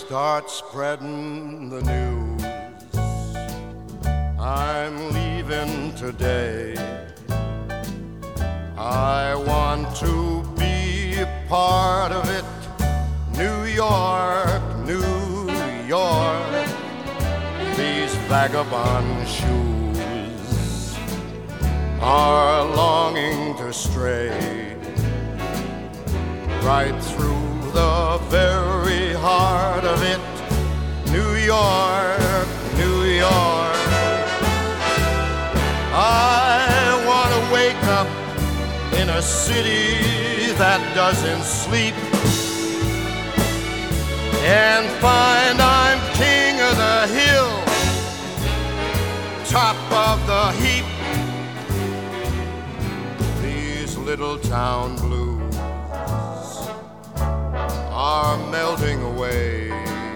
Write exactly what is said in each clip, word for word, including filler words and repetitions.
start spreading the news. I'm leaving today. I want to be a part of it. New York, New York, these vagabond shoes are longing to stray right through the very heart of it. New York, New York, I want to wake up in a city that doesn't sleep and find I'm king of the hill, top of the heap. These little town blues are melting away.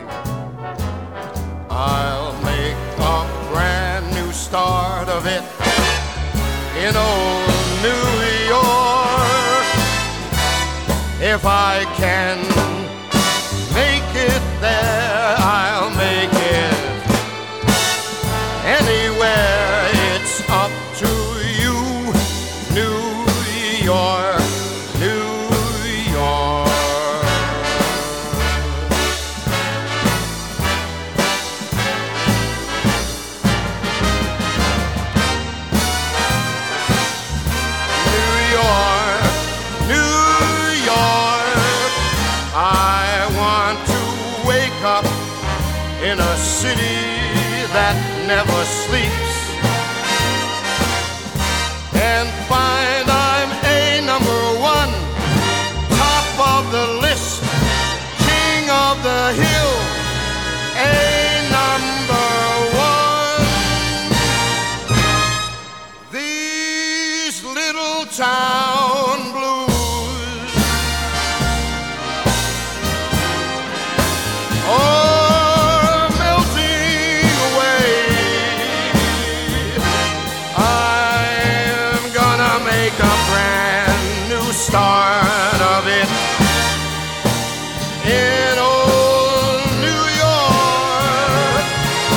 I'll make a brand new start of it in old New York. If I can make it there, I'll make it anywhere. It's up to you, New York, New York. New York, New York, I want to wake up in a city that never sleeps and find I'm a number one, top of the list, king of the hill, a number one. These little town blues are melting away. I'm gonna make a brand new start of it in old New York.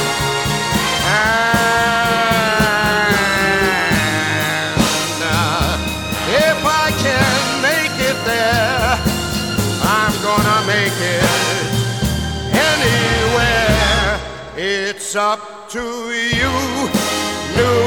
And uh, if I can make it there, I'm gonna make it anywhere. It's up to you, New